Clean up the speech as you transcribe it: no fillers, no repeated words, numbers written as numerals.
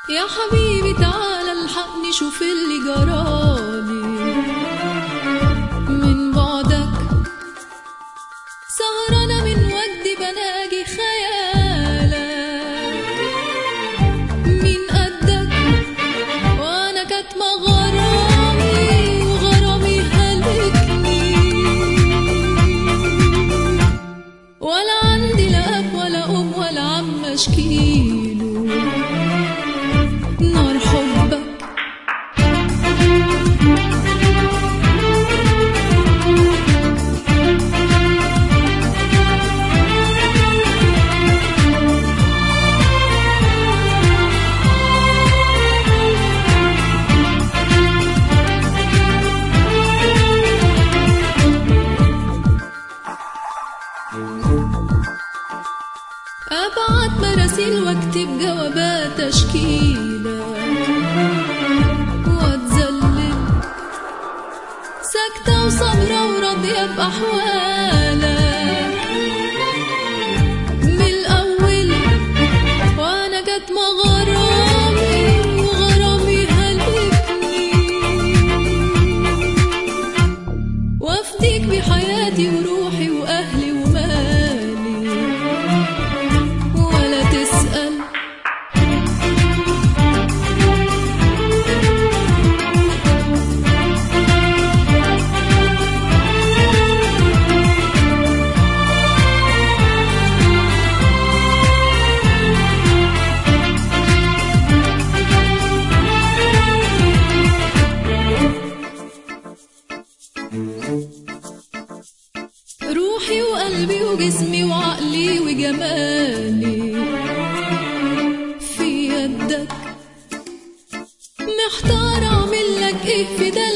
يا حبيبي تعال الحقني شوف اللي جرالي من بعدك، سهرانة من وجدي بناجي خيالك، مين قدك وانا كاتمة غرامي وغرامي هلكني، ولا عندي لا اب ولا ام ولا عم اشكيله نار حبك. أبعت مراسيل واكتب جوابات أشكيلك واتذلل، ساكتة وصابرة وراضية بأحوالك من الأول، وأنا كاتمة غرامي وغرامي هلكني، وأفديك بحياتي وروحي وأهلي ومالي ولا تسأل. روحي وقلبي وجسمي وعقلي وجمالي في يدك، محتار اعمل لك ايه في ده